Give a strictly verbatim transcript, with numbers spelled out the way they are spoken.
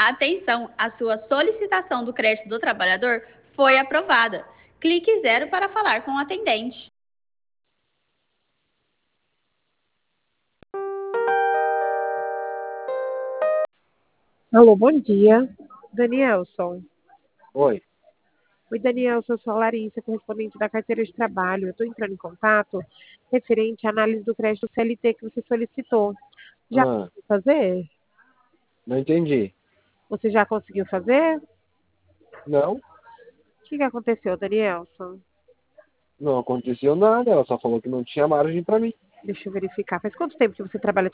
Atenção, a sua solicitação do crédito do trabalhador foi aprovada. Clique zero para falar com o atendente. Alô, bom dia. Danielson. Oi. Oi, Danielson, eu sou a Larissa, correspondente da carteira de trabalho. Eu estou entrando em contato referente à análise do crédito C L T que você solicitou. Já Ah, conseguiu fazer? não entendi. Você já conseguiu fazer? Não, O que, que aconteceu, Danielson? não aconteceu nada. Ela só falou que não tinha margem para mim. Deixa eu verificar. Faz quanto tempo que você trabalha